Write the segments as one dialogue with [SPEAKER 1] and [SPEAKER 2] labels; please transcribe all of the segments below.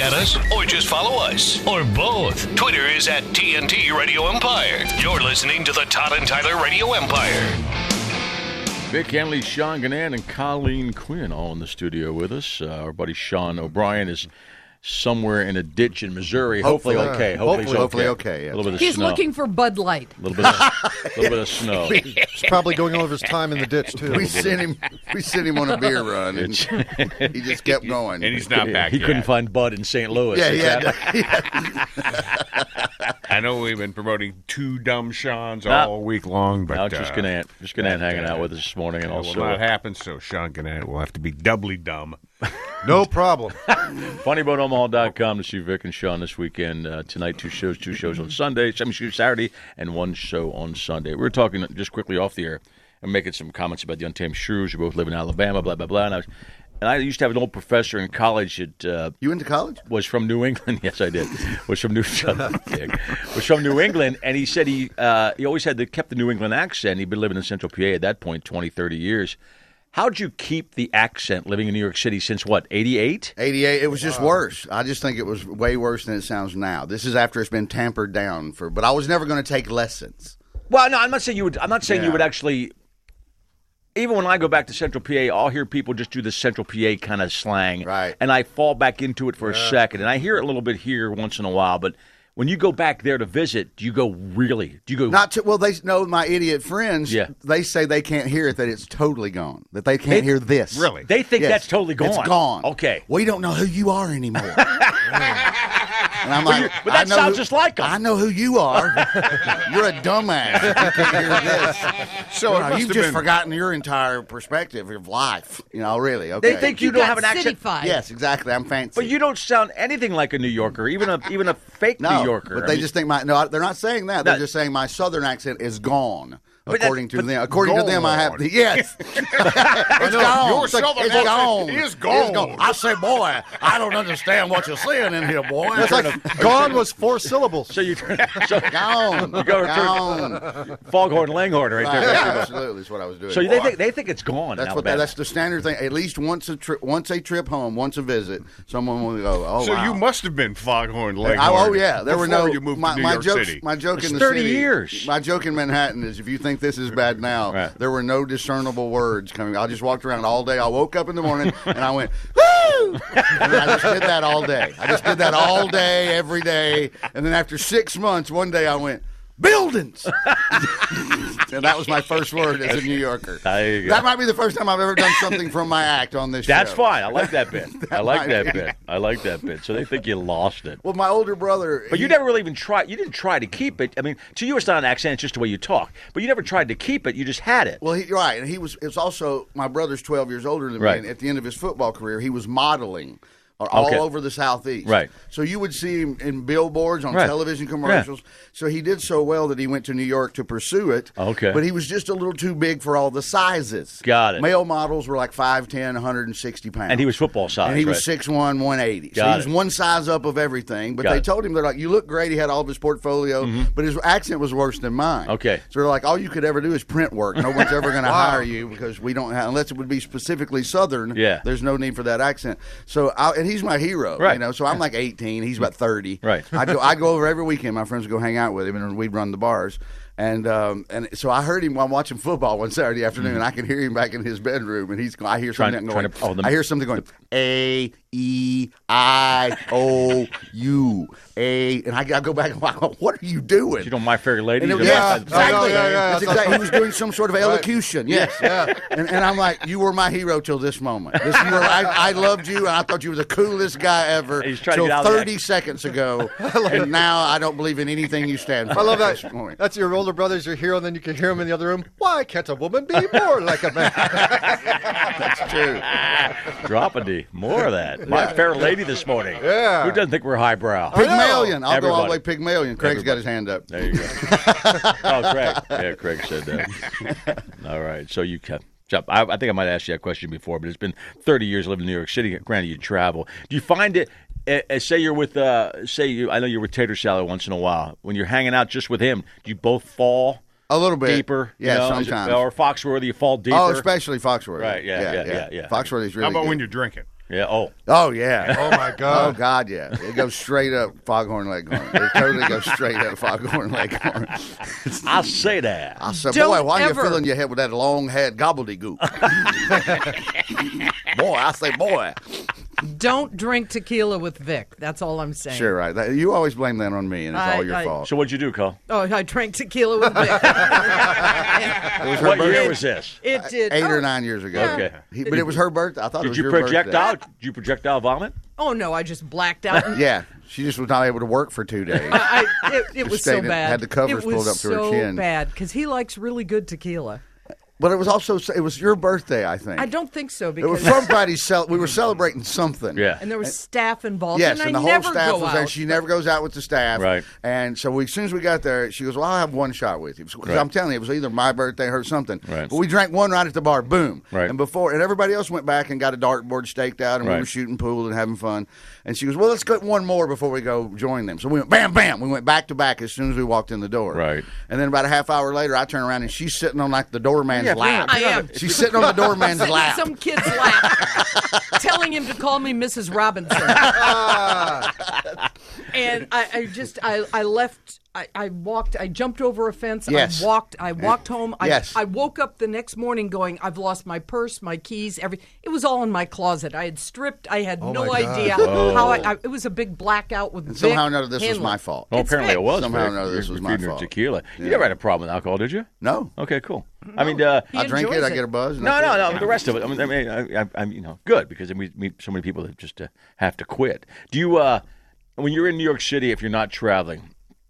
[SPEAKER 1] at us or just follow us or both. Twitter is at TNT Radio Empire. You're listening to the Todd and Tyler Radio Empire.
[SPEAKER 2] Vic Henley, Sean Gannon, and Colleen Quinn all in the studio with us. Our buddy Sean O'Brien is somewhere in a ditch in Missouri. Hopefully okay.
[SPEAKER 3] Hopefully okay. Yeah.
[SPEAKER 2] A little bit of
[SPEAKER 4] He's
[SPEAKER 2] snow.
[SPEAKER 4] looking for Bud Light.
[SPEAKER 2] A little bit of snow.
[SPEAKER 5] He's probably going over his time in the ditch, too.
[SPEAKER 3] We sent him on a beer run, and he just kept going.
[SPEAKER 6] And he's not back
[SPEAKER 2] He
[SPEAKER 6] yet.
[SPEAKER 2] couldn't find Bud in St. Louis.
[SPEAKER 6] I know we've been promoting two dumb Seans all week long, but
[SPEAKER 2] now it's just Gannon hanging out with us this morning, and
[SPEAKER 6] that
[SPEAKER 2] also
[SPEAKER 6] will not happen. So Sean Gannon will have to be doubly dumb.
[SPEAKER 5] No problem.
[SPEAKER 2] FunnyBoneOmaha.com to see Vic and Sean this weekend. Tonight, two shows on Sunday, Saturday, and one show on Sunday. We were talking just quickly off the air and making some comments about the Untamed Shrews. We both live in Alabama, blah, blah, blah. And I used to have an old professor in college that
[SPEAKER 3] You went to college?
[SPEAKER 2] was from New England. Yes, I did. Was from New England, and he said he always kept the New England accent. He'd been living in Central PA at that point 20, 30 years. How'd you keep the accent living in New York City since what, 88?
[SPEAKER 3] 88. It was just worse. I just think it was way worse than it sounds now. This is after it's been tampered down but I was never going to take lessons.
[SPEAKER 2] Well, no, I'm not saying you would. I'm not saying you would actually. Even when I go back to Central PA, I'll hear people just do the Central PA kind of slang,
[SPEAKER 3] right?
[SPEAKER 2] And I fall back into it for a second, and I hear it a little bit here once in a while, but. When you go back there to visit, do you go really? Do you go?
[SPEAKER 3] Not to. Well, they know my idiot friends.
[SPEAKER 2] Yeah.
[SPEAKER 3] They say they can't hear it. That it's totally gone. That they can't hear this.
[SPEAKER 6] Really?
[SPEAKER 2] They think that's totally gone.
[SPEAKER 3] It's gone.
[SPEAKER 2] Okay.
[SPEAKER 3] We don't know who you are anymore. And I'm like,
[SPEAKER 2] but that sounds just like them.
[SPEAKER 3] I know who you are. You're a dumbass. You can't hear this.
[SPEAKER 6] So
[SPEAKER 3] You've just forgotten your entire perspective of life. Really. Okay.
[SPEAKER 2] They think you don't have an accent.
[SPEAKER 4] Cityfied.
[SPEAKER 3] Yes, exactly. I'm fancy.
[SPEAKER 2] But you don't sound anything like a New Yorker, even a fake New Yorker.
[SPEAKER 3] But they just think they're not saying that. They're just saying my Southern accent is gone. According to them, I have the yes. It's gone.
[SPEAKER 6] Your Southern
[SPEAKER 3] It's
[SPEAKER 6] accent
[SPEAKER 3] gone.
[SPEAKER 6] is gone.
[SPEAKER 3] I say, boy, I don't understand what you're saying in here, boy.
[SPEAKER 5] It's like gone was 4 syllables.
[SPEAKER 2] So you
[SPEAKER 3] Gone.
[SPEAKER 2] You go
[SPEAKER 3] Gone.
[SPEAKER 2] Foghorn Langhorn right there.
[SPEAKER 3] Right, absolutely, is what I was doing.
[SPEAKER 2] So they think it's gone.
[SPEAKER 3] That's
[SPEAKER 2] in
[SPEAKER 3] what
[SPEAKER 2] Alabama.
[SPEAKER 3] that's the standard thing. At least once a trip home, once a visit, someone will go, oh,
[SPEAKER 6] So
[SPEAKER 3] wow.
[SPEAKER 6] you must have been Foghorn Leghorn.
[SPEAKER 3] Oh yeah, there were
[SPEAKER 6] before
[SPEAKER 3] no.
[SPEAKER 6] You moved
[SPEAKER 3] my
[SPEAKER 6] to New York
[SPEAKER 3] jokes,
[SPEAKER 6] City.
[SPEAKER 3] my joke
[SPEAKER 2] It's
[SPEAKER 3] in the
[SPEAKER 2] 30
[SPEAKER 3] city,
[SPEAKER 2] years.
[SPEAKER 3] My joke in Manhattan is, if you think this is bad now, there were no discernible words coming. I just walked around all day. I woke up in the morning and I went, woo! And I just did that all day. I just did that all day, every day. And then after 6 months, one day I went, buildings. And that was my first word as a New Yorker.
[SPEAKER 2] There you go.
[SPEAKER 3] That might be the first time I've ever done something from my act on this show.
[SPEAKER 2] That's fine. I like that bit. I like that
[SPEAKER 3] might be.
[SPEAKER 2] bit. I like that bit. So they think you lost it.
[SPEAKER 3] Well, my older brother.
[SPEAKER 2] But you never really even tried. You didn't try to keep it. I mean, to you, it's not an accent. It's just the way you talk. But you never tried to keep it. You just had it.
[SPEAKER 3] Well, right. And it's also, my brother's 12 years older than me.
[SPEAKER 2] Right.
[SPEAKER 3] And at the end of his football career, he was modeling all over the Southeast.
[SPEAKER 2] Right.
[SPEAKER 3] So you would see him in billboards, on
[SPEAKER 2] Right.
[SPEAKER 3] television commercials.
[SPEAKER 2] Yeah.
[SPEAKER 3] So he did so well that he went to New York to pursue it.
[SPEAKER 2] Okay.
[SPEAKER 3] But he was just a little too big for all the sizes.
[SPEAKER 2] Got it.
[SPEAKER 3] Male models were like 5'10", 160 pounds.
[SPEAKER 2] And he was football size,
[SPEAKER 3] And he was
[SPEAKER 2] right?
[SPEAKER 3] 6'1", 180. So
[SPEAKER 2] Got
[SPEAKER 3] he was
[SPEAKER 2] it.
[SPEAKER 3] one size up of everything. But
[SPEAKER 2] Got
[SPEAKER 3] they
[SPEAKER 2] it.
[SPEAKER 3] told him, they're like, you look great. He had all of his portfolio. But his accent was worse than mine.
[SPEAKER 2] Okay.
[SPEAKER 3] So they're like, all you could ever do is print work. No one's ever going to hire you because we don't have, unless it would be specifically Southern.
[SPEAKER 2] Yeah.
[SPEAKER 3] There's no need for that accent. So, and he's my hero.
[SPEAKER 2] Right.
[SPEAKER 3] You know, so I'm like 18. He's about 30.
[SPEAKER 2] Right.
[SPEAKER 3] I go over every weekend. My friends would go hang out with him, and we'd run the bars. And so I heard him while watching football one Saturday afternoon, and I can hear him back in his bedroom, and I hear something I hear something going A-E-I-O-U. And I go back and wow, what are you doing?
[SPEAKER 2] You know, My Fair Lady.
[SPEAKER 3] And
[SPEAKER 2] That's
[SPEAKER 3] exactly.
[SPEAKER 5] yeah.
[SPEAKER 3] That's exactly. He was doing some sort of elocution. Yes.
[SPEAKER 5] Yeah.
[SPEAKER 3] And I'm like, you were my hero till this moment. I loved you, and I thought you were the coolest guy ever
[SPEAKER 2] He's trying to
[SPEAKER 3] till
[SPEAKER 2] get out of
[SPEAKER 3] 30 seconds ago. And now I don't believe in anything you stand for.
[SPEAKER 5] I love
[SPEAKER 3] at
[SPEAKER 5] that.
[SPEAKER 3] this point.
[SPEAKER 5] That's your older brother's your hero, and then you can hear him in the other room. Why can't a woman be more like a man?
[SPEAKER 3] That's true.
[SPEAKER 2] Drop a D. More of that. My Fair Lady this morning.
[SPEAKER 5] Yeah.
[SPEAKER 2] Who doesn't think we're highbrow?
[SPEAKER 3] Pygmalion. I'll go all the way
[SPEAKER 2] Everybody.
[SPEAKER 3] Pygmalion. Craig's got his hand up.
[SPEAKER 2] There you go. Oh, Craig. Yeah, Craig said that. All right. So you kept. I think I might have asked you that question before, but it's been 30 years living in New York City. Granted, you travel. Do you find it? Say you're with, I know you're with Tater Salad once in a while. When you're hanging out just with him, do you both fall
[SPEAKER 3] A little bit
[SPEAKER 2] deeper?
[SPEAKER 3] Yeah,
[SPEAKER 2] you know?
[SPEAKER 3] sometimes.
[SPEAKER 2] Or Foxworthy, you fall deeper.
[SPEAKER 3] Oh, especially Foxworthy.
[SPEAKER 2] Right, yeah.
[SPEAKER 3] Foxworthy's really
[SPEAKER 6] How about
[SPEAKER 3] good.
[SPEAKER 6] when you're drinking?
[SPEAKER 2] Yeah.
[SPEAKER 3] Oh, yeah.
[SPEAKER 5] Oh, my
[SPEAKER 3] Oh,
[SPEAKER 5] God.
[SPEAKER 3] God, yeah. It goes straight up Foghorn Leghorn. It totally goes straight up Foghorn Leghorn.
[SPEAKER 2] I'll say that.
[SPEAKER 3] I said,
[SPEAKER 4] Don't
[SPEAKER 3] boy, why are you
[SPEAKER 4] ever-
[SPEAKER 3] filling your head with that long-haired gobbledygook? Boy, I say, boy.
[SPEAKER 4] Don't drink tequila with Vic. That's all I'm saying.
[SPEAKER 3] Sure, right. You always blame that on me, and it's all your fault.
[SPEAKER 2] So what'd you do, Cole?
[SPEAKER 4] Oh, I drank tequila with Vic.
[SPEAKER 3] It was her
[SPEAKER 2] What
[SPEAKER 3] birthday.
[SPEAKER 2] year was this?
[SPEAKER 4] It did.
[SPEAKER 3] 8 or 9 years ago.
[SPEAKER 2] Okay.
[SPEAKER 3] But it was her birthday. I thought it
[SPEAKER 2] Did
[SPEAKER 3] was
[SPEAKER 2] you
[SPEAKER 3] your
[SPEAKER 2] projectile?
[SPEAKER 3] birthday.
[SPEAKER 2] Did you projectile vomit?
[SPEAKER 4] Oh, no, I just blacked out.
[SPEAKER 3] Yeah, she just was not able to work for 2 days.
[SPEAKER 4] It was
[SPEAKER 3] stayed
[SPEAKER 4] so
[SPEAKER 3] in-
[SPEAKER 4] bad.
[SPEAKER 3] had the covers
[SPEAKER 4] it was
[SPEAKER 3] pulled up to her
[SPEAKER 4] so
[SPEAKER 3] chin.
[SPEAKER 4] bad because he likes really good tequila.
[SPEAKER 3] But it was also it was your birthday, I think.
[SPEAKER 4] I don't think so
[SPEAKER 3] It was
[SPEAKER 4] because
[SPEAKER 3] somebody's. We were celebrating something.
[SPEAKER 2] Yeah.
[SPEAKER 4] and there was staff involved.
[SPEAKER 3] Yes,
[SPEAKER 4] and
[SPEAKER 3] and
[SPEAKER 4] I
[SPEAKER 3] the whole
[SPEAKER 4] never
[SPEAKER 3] staff
[SPEAKER 4] go
[SPEAKER 3] was
[SPEAKER 4] out.
[SPEAKER 3] there. She never goes out with the staff.
[SPEAKER 2] Right.
[SPEAKER 3] And so as soon as we got there, she goes, well, I'll have one shot with you. Because
[SPEAKER 2] Right.
[SPEAKER 3] I'm telling you, it was either my birthday or something.
[SPEAKER 2] Right.
[SPEAKER 3] But we drank one right at the bar, boom.
[SPEAKER 2] Right.
[SPEAKER 3] And everybody else went back and got a dartboard staked out, and we
[SPEAKER 2] Right.
[SPEAKER 3] were shooting pool and having fun. And she goes, well, let's get one more before we go join them. So we went bam, bam. We went back to back as soon as we walked in the door.
[SPEAKER 2] Right.
[SPEAKER 3] And then about a half hour later, I turn around and she's sitting on like the doorman's lap.
[SPEAKER 4] I am.
[SPEAKER 3] She's sitting on the doorman's
[SPEAKER 4] Sitting in
[SPEAKER 3] lap.
[SPEAKER 4] some kid's lap, telling him to call me Mrs. Robinson. And I left. I walked. I jumped over a fence.
[SPEAKER 3] Yes.
[SPEAKER 4] I walked home.
[SPEAKER 3] Yes.
[SPEAKER 4] I woke up the next morning going, I've lost my purse, my keys, everything. It was all in my closet. I had stripped. I had no
[SPEAKER 5] my God.
[SPEAKER 4] idea how it was a big blackout with
[SPEAKER 3] And
[SPEAKER 4] Vic
[SPEAKER 3] somehow or another, this was
[SPEAKER 4] Hanlon.
[SPEAKER 3] my fault.
[SPEAKER 2] Well,
[SPEAKER 4] It's
[SPEAKER 2] apparently
[SPEAKER 4] Vic.
[SPEAKER 2] it was.
[SPEAKER 3] Somehow or
[SPEAKER 2] Vic.
[SPEAKER 3] another, this
[SPEAKER 2] You're
[SPEAKER 3] was my
[SPEAKER 2] feeding her
[SPEAKER 3] fault.
[SPEAKER 2] tequila.
[SPEAKER 3] Yeah.
[SPEAKER 2] You never had a problem with alcohol, did you?
[SPEAKER 3] No.
[SPEAKER 2] Okay, cool. I mean,
[SPEAKER 4] He
[SPEAKER 3] I drink it,
[SPEAKER 4] enjoys
[SPEAKER 3] I get a buzz. and
[SPEAKER 2] no,
[SPEAKER 3] that's it.
[SPEAKER 2] the rest of it. I mean, I'm good because we meet so many people that just have to quit. Do you, when you're in New York City, if you're not traveling,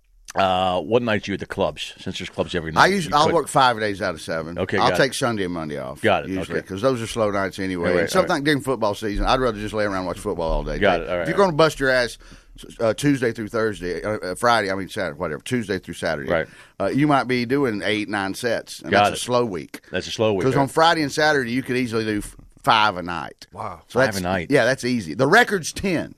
[SPEAKER 2] what nights are you at the clubs? Since there's clubs every night.
[SPEAKER 3] I'll work 5 days out of 7.
[SPEAKER 2] Okay,
[SPEAKER 3] I'll
[SPEAKER 2] got
[SPEAKER 3] take
[SPEAKER 2] it.
[SPEAKER 3] Sunday and Monday off.
[SPEAKER 2] Got it,
[SPEAKER 3] Usually,
[SPEAKER 2] okay.
[SPEAKER 3] because those are slow nights anyway.
[SPEAKER 2] Right,
[SPEAKER 3] And sometimes during football season, I'd rather just lay around and watch football all day.
[SPEAKER 2] Got it, all right,
[SPEAKER 3] if you're going to bust your ass Tuesday through Thursday, Saturday, whatever, Tuesday through Saturday,
[SPEAKER 2] Right.
[SPEAKER 3] You might be doing 8, 9 sets. And
[SPEAKER 2] Got
[SPEAKER 3] that's
[SPEAKER 2] it.
[SPEAKER 3] a slow week.
[SPEAKER 2] That's a slow week.
[SPEAKER 3] Because on Friday and Saturday, you could easily do 5 a night.
[SPEAKER 5] Wow.
[SPEAKER 3] So
[SPEAKER 2] 5 a night.
[SPEAKER 3] Yeah, that's easy. The record's 10.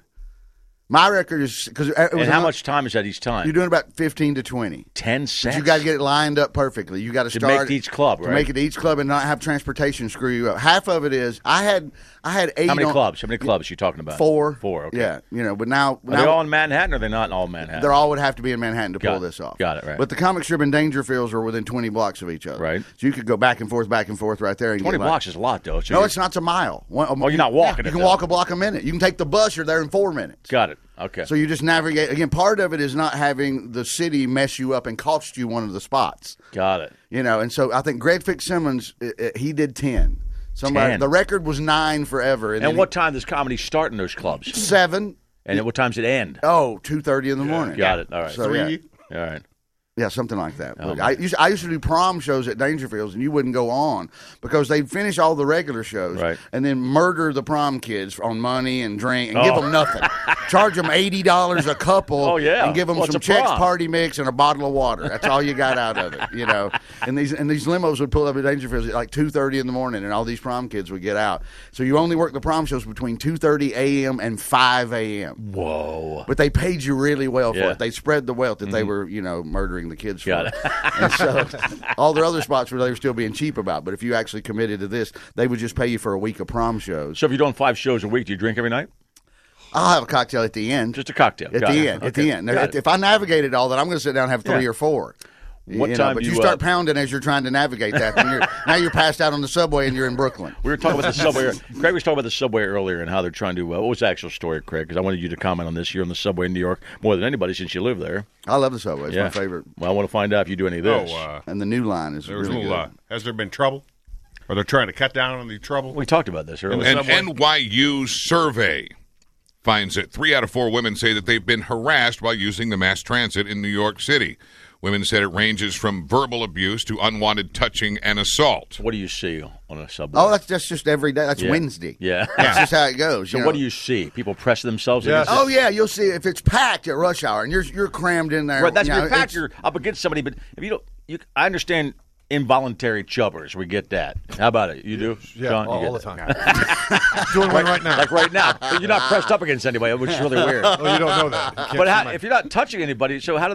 [SPEAKER 3] My record is because
[SPEAKER 2] and how much time is that each time?
[SPEAKER 3] You're doing about 15 to 20.
[SPEAKER 2] 10
[SPEAKER 3] But
[SPEAKER 2] sets.
[SPEAKER 3] you got to get it lined up perfectly. You got to
[SPEAKER 2] To
[SPEAKER 3] start
[SPEAKER 2] make it each club,
[SPEAKER 3] to
[SPEAKER 2] right?
[SPEAKER 3] make it each club and not have transportation screw you up. Half of it is I had 8.
[SPEAKER 2] How many clubs? How many clubs are you talking about?
[SPEAKER 3] 4.
[SPEAKER 2] 4. Okay.
[SPEAKER 3] Yeah, but now
[SPEAKER 2] Are they all in Manhattan, or are they not all in Manhattan?
[SPEAKER 3] they all would have to be in Manhattan to
[SPEAKER 2] Got
[SPEAKER 3] pull
[SPEAKER 2] it.
[SPEAKER 3] this off.
[SPEAKER 2] Got it, right.
[SPEAKER 3] But the comic strip and Dangerfields are within 20 blocks of each other.
[SPEAKER 2] Right.
[SPEAKER 3] So you could go back and forth right there. And
[SPEAKER 2] 20
[SPEAKER 3] get
[SPEAKER 2] blocks is a lot, though. So
[SPEAKER 3] No,
[SPEAKER 2] you're-
[SPEAKER 3] it's not. It's a mile.
[SPEAKER 2] you're not walking
[SPEAKER 3] You
[SPEAKER 2] it,
[SPEAKER 3] can
[SPEAKER 2] though.
[SPEAKER 3] walk a block a minute. You can take the bus. You're there in 4 minutes.
[SPEAKER 2] Got it. Okay.
[SPEAKER 3] So you just navigate. Again, part of it is not having the city mess you up and cost you one of the spots.
[SPEAKER 2] Got it.
[SPEAKER 3] And so I think Greg Fitzsimmons, he did 10.
[SPEAKER 2] 10.
[SPEAKER 3] The record was 9 forever.
[SPEAKER 2] And what time does comedy start in those clubs?
[SPEAKER 3] 7.
[SPEAKER 2] And at what time's it end?
[SPEAKER 3] 2:30 in the morning.
[SPEAKER 2] Got it. All right.
[SPEAKER 3] So, yeah.
[SPEAKER 2] All right.
[SPEAKER 3] Yeah, something like that.
[SPEAKER 2] Oh,
[SPEAKER 3] I used to do prom shows at Dangerfields, and you wouldn't go on because they'd finish all the regular shows
[SPEAKER 2] Right.
[SPEAKER 3] and then murder the prom kids on money and drink and give them nothing. Charge them $80 a couple.
[SPEAKER 2] Oh, yeah.
[SPEAKER 3] And give them
[SPEAKER 2] What's
[SPEAKER 3] some
[SPEAKER 2] a prom?
[SPEAKER 3] Chex Party mix and a bottle of water. That's all you got out of it, And these limos would pull up at Dangerfields at like 2:30 in the morning, and all these prom kids would get out. So you only work the prom shows between 2:30 a.m. and 5 a.m.
[SPEAKER 2] Whoa.
[SPEAKER 3] But they paid you really well for
[SPEAKER 2] Yeah.
[SPEAKER 3] it. They spread the wealth that they were, murdering the kids for.
[SPEAKER 2] Got it.
[SPEAKER 3] And so all their other spots were they were still being cheap about. But if you actually committed to this, they would just pay you for a week of prom shows.
[SPEAKER 2] So if you're doing 5 shows a week, do you drink every night?
[SPEAKER 3] I'll have a cocktail at the end.
[SPEAKER 2] Just a cocktail.
[SPEAKER 3] At
[SPEAKER 2] Got
[SPEAKER 3] the
[SPEAKER 2] it.
[SPEAKER 3] end. At
[SPEAKER 2] Okay.
[SPEAKER 3] the end. Now,
[SPEAKER 2] Got it.
[SPEAKER 3] if I navigate it all, then I'm going to sit down and have 3
[SPEAKER 2] Yeah.
[SPEAKER 3] or 4.
[SPEAKER 2] What time
[SPEAKER 3] But
[SPEAKER 2] do
[SPEAKER 3] you
[SPEAKER 2] you,
[SPEAKER 3] start pounding as you're trying to navigate that. Then now you're passed out on the subway and you're in Brooklyn.
[SPEAKER 2] We were talking about the subway. Craig was talking about the subway earlier and how they're trying to. What was the actual story, Craig? Because I wanted you to comment on this. You're on the subway in New York more than anybody since you live there.
[SPEAKER 3] I love the subway. It's
[SPEAKER 2] Yeah.
[SPEAKER 3] my favorite.
[SPEAKER 2] Well, I want to find out if you do any of this.
[SPEAKER 3] And the new line is
[SPEAKER 6] There's
[SPEAKER 3] really
[SPEAKER 6] a little.
[SPEAKER 3] good.
[SPEAKER 6] Has there been trouble? Are they trying to cut down on the trouble?
[SPEAKER 2] We talked about this earlier.
[SPEAKER 6] In the
[SPEAKER 7] An
[SPEAKER 6] subway?
[SPEAKER 7] NYU survey finds that 3 out of 4 women say that they've been harassed while using the mass transit in New York City. Women said it ranges from verbal abuse to unwanted touching and assault.
[SPEAKER 2] What do you see on a subway?
[SPEAKER 3] Oh, that's just every day. That's
[SPEAKER 2] Yeah.
[SPEAKER 3] Wednesday.
[SPEAKER 2] Yeah.
[SPEAKER 3] That's just how it goes.
[SPEAKER 2] So
[SPEAKER 3] you
[SPEAKER 2] what
[SPEAKER 3] know.
[SPEAKER 2] do you see? People press themselves
[SPEAKER 5] Yes.
[SPEAKER 2] against
[SPEAKER 3] Oh yeah, you'll see if it's packed at rush hour and you're crammed in there.
[SPEAKER 2] Right, that's
[SPEAKER 3] you
[SPEAKER 2] if
[SPEAKER 3] know,
[SPEAKER 2] you're packed,
[SPEAKER 3] it's-
[SPEAKER 2] you're up against somebody. But if you don't, I understand involuntary chubbers. We get that. How about it? You do?
[SPEAKER 5] Yeah,
[SPEAKER 2] John, you
[SPEAKER 5] all
[SPEAKER 2] get
[SPEAKER 5] the
[SPEAKER 2] that?
[SPEAKER 5] time. Doing one right now.
[SPEAKER 2] Like right now. But you're not pressed up against anybody, which is really weird.
[SPEAKER 5] Oh, you don't know that. You can't
[SPEAKER 2] But
[SPEAKER 5] see
[SPEAKER 2] how,
[SPEAKER 5] my-
[SPEAKER 2] if you're not touching anybody, so how do they?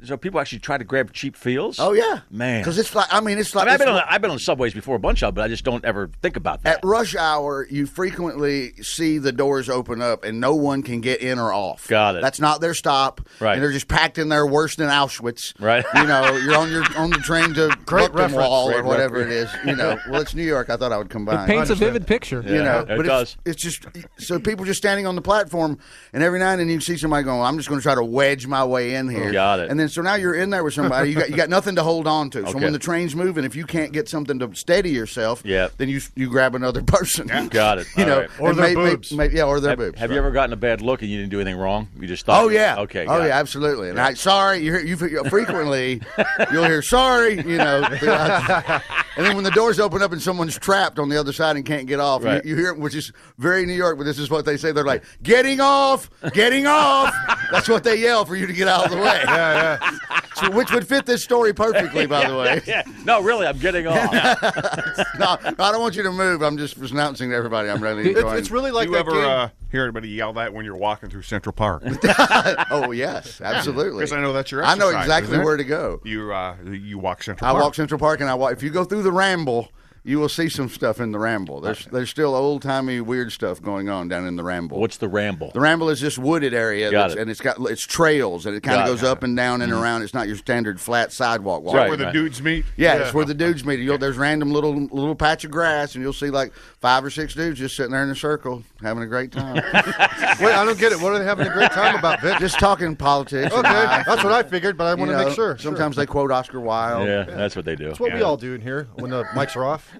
[SPEAKER 2] so people actually try to grab cheap feels.
[SPEAKER 3] Oh yeah,
[SPEAKER 2] man.
[SPEAKER 3] Because it's like
[SPEAKER 2] I've been on subways before a bunch of, but I just don't ever think about that.
[SPEAKER 3] At rush hour, you frequently see the doors open up and no one can get in or off.
[SPEAKER 2] Got it.
[SPEAKER 3] That's not their stop.
[SPEAKER 2] Right.
[SPEAKER 3] And they're just packed in there worse than Auschwitz.
[SPEAKER 2] Right.
[SPEAKER 3] You know, you're on the train to Buchenwald or whatever it is. You know, well, it's New York. I thought I would combine.
[SPEAKER 8] It paints a vivid picture.
[SPEAKER 3] You know,
[SPEAKER 2] it
[SPEAKER 3] but
[SPEAKER 2] does.
[SPEAKER 3] It's just so people just standing on the platform, and every now and then you see somebody going, "I'm just going to try to wedge my way in here."
[SPEAKER 2] Got it.
[SPEAKER 3] And then so now you're in there with somebody. You got nothing to hold on to. So
[SPEAKER 2] Okay.
[SPEAKER 3] when the train's moving, if you can't get something to steady yourself,
[SPEAKER 2] Yep.
[SPEAKER 3] then you grab another person.
[SPEAKER 2] Got it.
[SPEAKER 3] You
[SPEAKER 2] All
[SPEAKER 3] know,
[SPEAKER 2] right.
[SPEAKER 5] Or
[SPEAKER 3] and
[SPEAKER 5] their boobs.
[SPEAKER 3] or their boobs.
[SPEAKER 2] Have
[SPEAKER 3] right.
[SPEAKER 2] you ever gotten a bad look and you didn't do anything wrong? You just thought.
[SPEAKER 3] Oh yeah.
[SPEAKER 2] Okay.
[SPEAKER 3] Oh
[SPEAKER 2] got
[SPEAKER 3] yeah,
[SPEAKER 2] it.
[SPEAKER 3] absolutely. And sorry, you frequently you'll hear sorry. You know, and then when the doors open up and someone's trapped on the other side and can't get off,
[SPEAKER 2] Right.
[SPEAKER 3] you hear it, which is very New York. But this is what they say. They're like, "Getting off, getting off." That's what they yell for you to get out of the way.
[SPEAKER 5] Yeah.
[SPEAKER 3] So, which would fit this story perfectly, by the way.
[SPEAKER 2] Yeah. No, really, I'm getting off.
[SPEAKER 3] No, I don't want you to move. I'm just announcing to everybody I'm really enjoying.
[SPEAKER 5] It's really like
[SPEAKER 6] you
[SPEAKER 5] that game.
[SPEAKER 6] ever hear anybody yell that when you're walking through Central Park?
[SPEAKER 3] Oh yes, absolutely.
[SPEAKER 6] Because I know that's your
[SPEAKER 3] I know
[SPEAKER 6] exercise,
[SPEAKER 3] exactly
[SPEAKER 6] isn't it?
[SPEAKER 3] where to go.
[SPEAKER 6] You walk Central
[SPEAKER 3] I
[SPEAKER 6] Park.
[SPEAKER 3] walk Central Park, and I walk. If you go through the Ramble, you will see some stuff in the Ramble. There's still old timey weird stuff going on down in the Ramble.
[SPEAKER 2] What's the ramble?
[SPEAKER 3] The Ramble is this wooded area,
[SPEAKER 2] Got it.
[SPEAKER 3] and it's trails, and it kind of
[SPEAKER 2] Got
[SPEAKER 3] goes
[SPEAKER 2] it.
[SPEAKER 3] up and down and around. It's not your standard flat sidewalk walk.
[SPEAKER 2] Right.
[SPEAKER 6] Where the dudes meet?
[SPEAKER 3] Yeah, it's where the dudes meet. There's random little patch of grass, and you'll see like 5 or 6 dudes just sitting there in a circle having a great time,
[SPEAKER 5] Wait, I don't get it. What are they having a great time about, Vic?
[SPEAKER 3] just talking politics. and
[SPEAKER 5] Okay,
[SPEAKER 3] life.
[SPEAKER 5] that's what I figured, but I want
[SPEAKER 3] You
[SPEAKER 5] to
[SPEAKER 3] know,
[SPEAKER 5] make sure.
[SPEAKER 3] Sometimes they quote Oscar Wilde.
[SPEAKER 2] Yeah, that's what they do.
[SPEAKER 5] That's what we all do in here when the mics are off.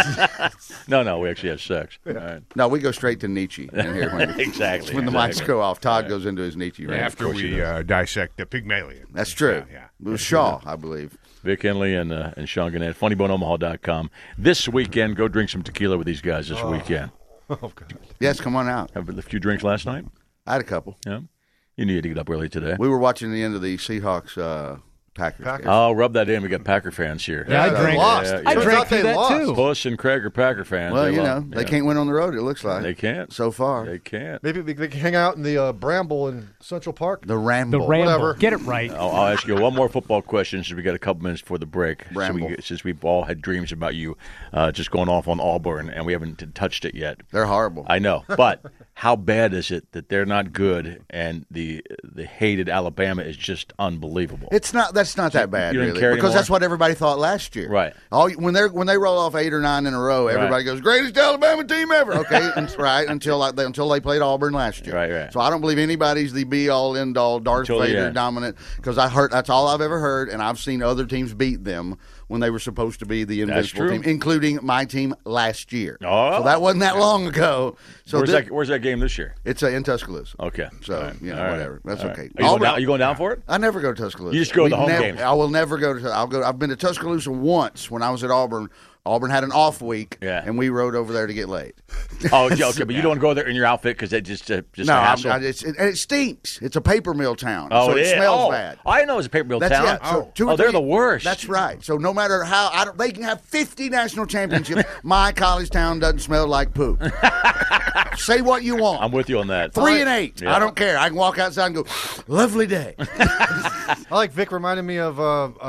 [SPEAKER 2] No, we actually have sex. All right.
[SPEAKER 3] No, we go straight to Nietzsche in here when,
[SPEAKER 2] Exactly.
[SPEAKER 3] when the mics go off. Todd goes into his Nietzsche range.
[SPEAKER 6] After we dissect the Pygmalion.
[SPEAKER 3] That's true.
[SPEAKER 6] Yeah.
[SPEAKER 3] It was Shaw, I believe.
[SPEAKER 2] Vic Henley and Sean Gannett, funnyboneomaha.com. This weekend, go drink some tequila with these guys this weekend.
[SPEAKER 5] Oh, God.
[SPEAKER 3] Yes, come on out.
[SPEAKER 2] Have a few drinks last night?
[SPEAKER 3] I had a couple.
[SPEAKER 2] Yeah. You needed to get up early today.
[SPEAKER 3] We were watching the end of the Seahawks Packers. game.
[SPEAKER 2] Oh, rub that in. We got Packer fans here.
[SPEAKER 8] Yeah, I
[SPEAKER 5] they
[SPEAKER 8] drank.
[SPEAKER 5] lost.
[SPEAKER 2] Yeah,
[SPEAKER 8] I
[SPEAKER 2] yeah.
[SPEAKER 8] drank
[SPEAKER 5] out they
[SPEAKER 8] through that
[SPEAKER 5] lost.
[SPEAKER 8] too.
[SPEAKER 2] Puss and Craig are Packer fans.
[SPEAKER 3] Well,
[SPEAKER 2] love-
[SPEAKER 3] they
[SPEAKER 2] yeah.
[SPEAKER 3] can't win on the road, it looks like.
[SPEAKER 2] They can't.
[SPEAKER 3] So far.
[SPEAKER 2] They can't.
[SPEAKER 5] Maybe they can hang out in the Bramble in Central Park.
[SPEAKER 3] The Ramble.
[SPEAKER 8] The ramble.
[SPEAKER 5] Whatever.
[SPEAKER 8] Get it right.
[SPEAKER 2] I'll ask you one more football question since we got a couple minutes before the break.
[SPEAKER 3] Ramble.
[SPEAKER 2] Since we've all had dreams about you just going off on Auburn, and we haven't touched it yet.
[SPEAKER 3] They're horrible.
[SPEAKER 2] I know, but how bad is it that they're not good and the hated Alabama is just unbelievable?
[SPEAKER 3] That's not that bad,
[SPEAKER 2] you don't
[SPEAKER 3] really,
[SPEAKER 2] care
[SPEAKER 3] because
[SPEAKER 2] anymore?
[SPEAKER 3] that's what everybody thought last year.
[SPEAKER 2] Right.
[SPEAKER 3] When they roll off 8 or 9 in a row, everybody goes greatest Alabama team ever. Okay, right until they played Auburn last year.
[SPEAKER 2] Right.
[SPEAKER 3] So I don't believe anybody's the be all end all Darth
[SPEAKER 2] Until the
[SPEAKER 3] Vader
[SPEAKER 2] end.
[SPEAKER 3] dominant because that's all I've ever heard, and I've seen other teams beat them when they were supposed to be the invincible
[SPEAKER 2] true.
[SPEAKER 3] team, including my team last year.
[SPEAKER 2] Oh.
[SPEAKER 3] So that wasn't that long ago. So
[SPEAKER 2] Where's that game this year?
[SPEAKER 3] It's in Tuscaloosa.
[SPEAKER 2] Okay.
[SPEAKER 3] So
[SPEAKER 2] All right.
[SPEAKER 3] you know
[SPEAKER 2] All right.
[SPEAKER 3] whatever. That's
[SPEAKER 2] All right.
[SPEAKER 3] okay.
[SPEAKER 2] Are you going down for it?
[SPEAKER 3] I never go to Tuscaloosa.
[SPEAKER 2] You just go to the home games.
[SPEAKER 3] I will never go to. I've been to Tuscaloosa once when I was at Auburn. Auburn had an off week,
[SPEAKER 2] Yeah.
[SPEAKER 3] and we rode over there to get laid.
[SPEAKER 2] Oh, yeah, okay, but you don't go there in your outfit because it just a
[SPEAKER 3] No,
[SPEAKER 2] hassle.
[SPEAKER 3] and it stinks. It's a paper mill town,
[SPEAKER 2] Oh,
[SPEAKER 3] so it
[SPEAKER 2] yeah.
[SPEAKER 3] smells
[SPEAKER 2] Oh,
[SPEAKER 3] bad.
[SPEAKER 2] I know it's a paper mill
[SPEAKER 3] That's
[SPEAKER 2] town.
[SPEAKER 3] yeah. So 2 or
[SPEAKER 2] they're
[SPEAKER 3] 3
[SPEAKER 2] the worst.
[SPEAKER 3] That's right. So no matter how they can have 50 national championships, my college town doesn't smell like poop. Say what you want.
[SPEAKER 2] I'm with you on that.
[SPEAKER 3] 3 and 8.
[SPEAKER 2] Yeah.
[SPEAKER 3] I don't care. I can walk outside and go, lovely day.
[SPEAKER 5] I like Vic reminded me of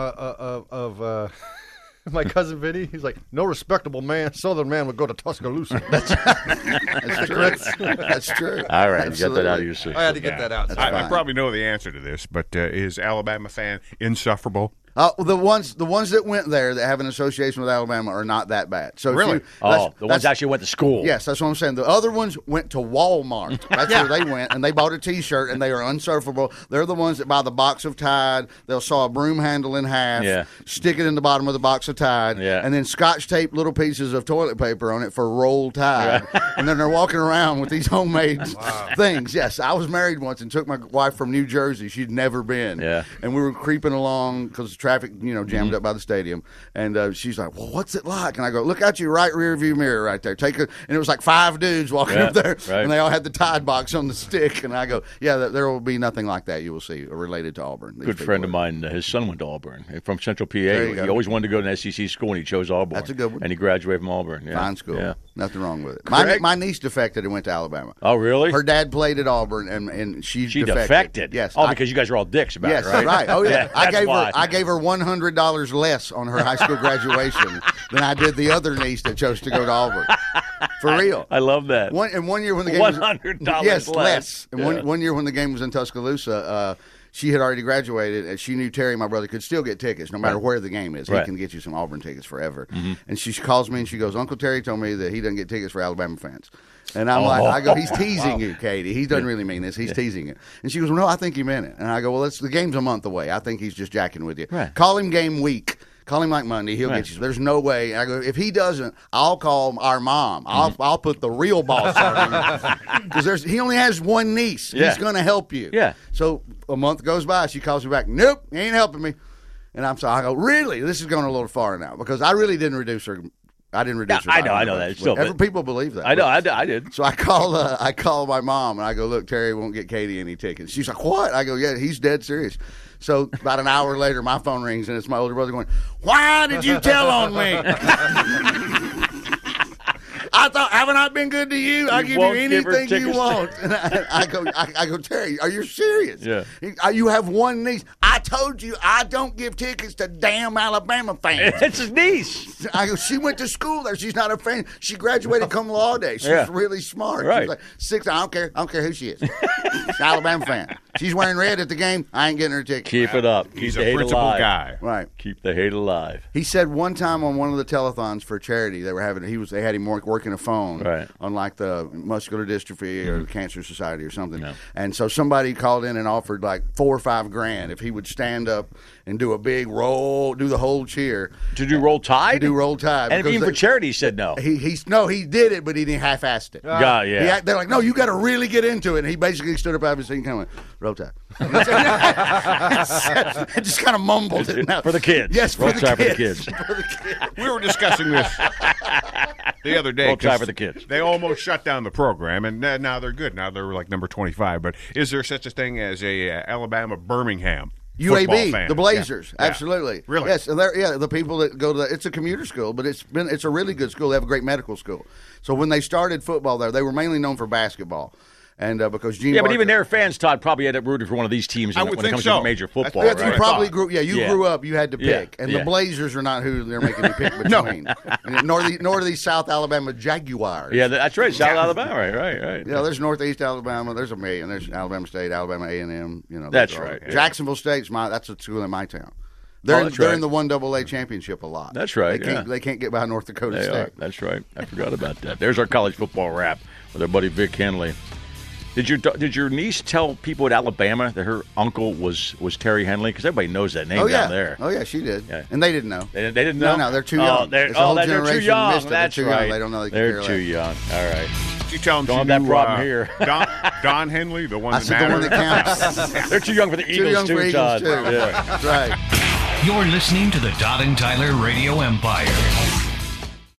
[SPEAKER 5] my cousin Vinny. He's like, no respectable Southern man would go to Tuscaloosa.
[SPEAKER 3] That's true. That's true.
[SPEAKER 2] All right, you got
[SPEAKER 3] Absolutely.
[SPEAKER 2] that out of your system.
[SPEAKER 5] I had to get that out.
[SPEAKER 6] I
[SPEAKER 3] fine.
[SPEAKER 6] probably know the answer to this, but is Alabama fan insufferable?
[SPEAKER 3] The ones that went there that have an association with Alabama are not that bad. So if
[SPEAKER 6] Really?
[SPEAKER 3] you-
[SPEAKER 2] Oh,
[SPEAKER 3] that's-
[SPEAKER 2] the ones
[SPEAKER 3] that's-
[SPEAKER 2] actually went to school.
[SPEAKER 3] Yes, that's what I'm saying. The other ones went to Walmart. That's where they went, and they bought a T-shirt, and they are unsurfable. They're the ones that buy the box of Tide. They'll saw a broom handle in half,
[SPEAKER 2] Yeah.
[SPEAKER 3] stick it in the bottom of the box of Tide,
[SPEAKER 2] Yeah.
[SPEAKER 3] and then Scotch tape little pieces of toilet paper on it for rolled Tide. And then they're walking around with these homemade things. Yes, I was married once and took my wife from New Jersey. She'd never been.
[SPEAKER 2] Yeah.
[SPEAKER 3] And we were creeping along because the traffic, jammed up by the stadium. And she's like, well, what's it like? And I go, look out your right rear view mirror right there. And it was like 5 dudes walking
[SPEAKER 2] Yeah,
[SPEAKER 3] up there.
[SPEAKER 2] right.
[SPEAKER 3] And they all had the Tide box on the stick. And I go, yeah, there will be nothing like that you will see related to Auburn. These
[SPEAKER 2] Good
[SPEAKER 3] people
[SPEAKER 2] friend
[SPEAKER 3] are-
[SPEAKER 2] of mine, his son went to Auburn from Central PA.
[SPEAKER 3] you
[SPEAKER 2] He
[SPEAKER 3] go.
[SPEAKER 2] always wanted to go to an SEC school, and he chose Auburn.
[SPEAKER 3] That's a good one.
[SPEAKER 2] And he graduated from Auburn. Yeah.
[SPEAKER 3] Fine school.
[SPEAKER 2] Yeah.
[SPEAKER 3] Nothing wrong with it.
[SPEAKER 2] Craig?
[SPEAKER 3] My niece defected and went to Alabama.
[SPEAKER 2] Oh, really?
[SPEAKER 3] Her dad played at Auburn, and she
[SPEAKER 2] defected.
[SPEAKER 3] Yes.
[SPEAKER 2] Oh, because you guys were all dicks about
[SPEAKER 3] yes,
[SPEAKER 2] it, right?
[SPEAKER 3] right. Oh, yeah.
[SPEAKER 2] That's
[SPEAKER 3] I gave her $100 less on her high school graduation than I did the other niece that chose to go to Auburn. For real.
[SPEAKER 2] I love that.
[SPEAKER 3] One year when the game
[SPEAKER 2] $100
[SPEAKER 3] less. And
[SPEAKER 2] Yeah.
[SPEAKER 3] one year when the game was in Tuscaloosa, she had already graduated, and she knew Terry, my brother, could still get tickets no matter where the game is.
[SPEAKER 2] Right.
[SPEAKER 3] He can get you some Auburn tickets forever. And she calls me and she goes, Uncle Terry told me that he doesn't get tickets for Alabama fans. And I'm like, I go, he's teasing you, Katie. He doesn't really mean this. He's teasing you. And she goes, well, no, I think he meant it. And I go, well, the game's a month away. I think he's just jacking with you.
[SPEAKER 2] Right.
[SPEAKER 3] Call him game week. Call him like Monday. He'll get you. There's no way. I go, if he doesn't, I'll call our mom. I'll put the real boss on him. Because he only has one niece.
[SPEAKER 2] Yeah.
[SPEAKER 3] He's going to help you.
[SPEAKER 2] Yeah.
[SPEAKER 3] So a month goes by. She calls me back. Nope, he ain't helping me. And I go, really? This is going a little far now. Because I really didn't reduce her. I didn't reduce her.
[SPEAKER 2] I know that. Still,
[SPEAKER 3] people believe that.
[SPEAKER 2] I know. I did.
[SPEAKER 3] So I call my mom and I go, look, Terry won't get Katie any tickets. She's like, what? I go, yeah, he's dead serious. So about an hour later, my phone rings and it's my older brother going, why did you tell on me? I thought, haven't I been good to you? I give you anything you want. And I go, Terry, are you serious?
[SPEAKER 2] Yeah.
[SPEAKER 3] You have one niece. I told you I don't give tickets to damn Alabama fans.
[SPEAKER 2] It's his niece.
[SPEAKER 3] I go, she went to school there. She's not a fan. She graduated cum laude. She's really smart.
[SPEAKER 2] Right.
[SPEAKER 3] She's like 6. I don't care who she is. She's an Alabama fan. She's wearing red at the game. I ain't getting her a ticket.
[SPEAKER 2] Keep it up.
[SPEAKER 6] He's
[SPEAKER 2] Keep
[SPEAKER 6] a
[SPEAKER 2] the hate
[SPEAKER 6] principled
[SPEAKER 2] alive.
[SPEAKER 6] guy.
[SPEAKER 3] Right.
[SPEAKER 2] Keep the hate alive.
[SPEAKER 3] He said one time on one of the telethons for charity they were having. They had him working a phone on like the muscular dystrophy or the Cancer Society or something.
[SPEAKER 2] No.
[SPEAKER 3] And so somebody called in and offered like $4 or $5 grand if he would stand up and do a big roll, do the whole cheer.
[SPEAKER 2] To do Roll Tide?
[SPEAKER 3] To do Roll Tide.
[SPEAKER 2] And even for charity, he said no.
[SPEAKER 3] He did it, but he didn't half-assed it.
[SPEAKER 2] Yeah.
[SPEAKER 3] They're like, no, you got to really get into it. And he basically stood up out of his seat and kind of went, Roll Tide. And just kind of mumbled it.
[SPEAKER 2] For the kids.
[SPEAKER 3] Yes, for
[SPEAKER 2] Roll
[SPEAKER 3] the
[SPEAKER 2] Tide
[SPEAKER 3] kids.
[SPEAKER 2] for the kids.
[SPEAKER 6] We were discussing this the other day.
[SPEAKER 2] Roll Tide for the kids.
[SPEAKER 6] They almost shut down the program, and now they're good. Now they're like number 25. But is there such a thing as a Alabama Birmingham?
[SPEAKER 3] UAB,
[SPEAKER 6] fan?
[SPEAKER 3] the Blazers,
[SPEAKER 6] Yeah.
[SPEAKER 3] absolutely.
[SPEAKER 6] Really?
[SPEAKER 3] Yes, the people that go to it's a commuter school, but it's a really good school. They have a great medical school. So when they started football there, they were mainly known for basketball. And because Gene
[SPEAKER 2] Yeah, but
[SPEAKER 3] Barker,
[SPEAKER 2] even their fans, Todd, probably end up rooting for one of these teams
[SPEAKER 6] I
[SPEAKER 2] when
[SPEAKER 6] would
[SPEAKER 2] it
[SPEAKER 6] think
[SPEAKER 2] comes
[SPEAKER 6] so.
[SPEAKER 2] to major football.
[SPEAKER 3] you
[SPEAKER 2] right?
[SPEAKER 3] probably grew. Yeah, you grew up. You had to pick, and
[SPEAKER 2] Yeah.
[SPEAKER 3] the Blazers are not who they're making you pick between. And nor these South Alabama Jaguars.
[SPEAKER 2] Yeah, that's right. South Alabama, right.
[SPEAKER 3] Yeah, there's Northeast Alabama. There's a million. There's Alabama State, Alabama A&M.
[SPEAKER 2] That's right.
[SPEAKER 3] Jacksonville State's that's a school in my town. They're in the 1AA championship a lot.
[SPEAKER 2] That's right.
[SPEAKER 3] They can't get by North Dakota
[SPEAKER 2] They
[SPEAKER 3] State.
[SPEAKER 2] are. That's right. I forgot about that. There's our college football wrap with our buddy Vic Henley. Did your niece tell people at Alabama that her uncle was Terry Henley? Because everybody knows that name down there.
[SPEAKER 3] Oh yeah, she did.
[SPEAKER 2] Yeah.
[SPEAKER 3] And they didn't know.
[SPEAKER 2] They didn't know.
[SPEAKER 3] No, they're too young.
[SPEAKER 2] They're
[SPEAKER 3] It's a whole
[SPEAKER 2] too
[SPEAKER 3] generation
[SPEAKER 2] young.
[SPEAKER 3] missed it.
[SPEAKER 2] That's
[SPEAKER 3] They're too young.
[SPEAKER 2] right.
[SPEAKER 3] They don't know they can
[SPEAKER 2] They're
[SPEAKER 3] care
[SPEAKER 2] too
[SPEAKER 3] less.
[SPEAKER 2] young. All right.
[SPEAKER 6] Did you tell them
[SPEAKER 2] Don't have that problem here.
[SPEAKER 6] Don Henley, the one
[SPEAKER 3] I
[SPEAKER 6] that
[SPEAKER 3] said the one
[SPEAKER 6] matters?
[SPEAKER 3] that counts.
[SPEAKER 2] They're too young for the
[SPEAKER 3] Too
[SPEAKER 2] Eagles,
[SPEAKER 3] young for Eagles
[SPEAKER 2] Todd.
[SPEAKER 3] too.
[SPEAKER 2] Yeah.
[SPEAKER 3] That's right.
[SPEAKER 1] You're listening to the Todd and Tyler Radio Empire.